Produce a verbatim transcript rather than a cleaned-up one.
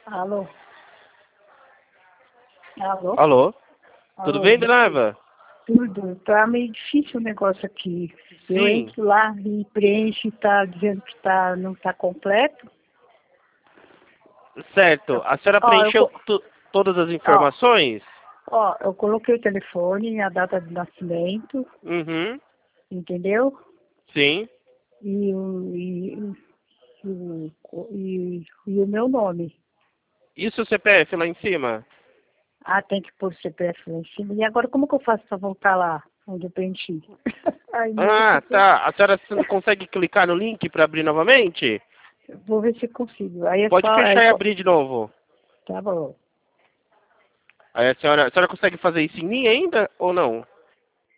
Alô? Alô? Alô? Tudo Alô? bem, dona Eva? Tudo. Tá meio difícil o negócio aqui. Eu Sim. entro lá e preencho e tá dizendo que tá, não tá completo. Certo. A senhora Ó, eu, preencheu co- tu- todas as ó, informações? ó, eu coloquei o telefone, a data de nascimento, Uhum. entendeu? Sim. E o, e, e, o, e, e o meu nome. E o seu C P F lá em cima? Ah, tem que pôr o C P F lá em cima. E agora como que eu faço para voltar lá, onde eu preenchi? Ai, meu Ah, Deus. tá. A senhora não consegue clicar no link para abrir novamente? Vou ver se consigo. Aí é Pode só. Aí, fechar e co- abrir de novo. tá bom. Aí a senhora, a senhora consegue fazer isso em mim ainda ou não?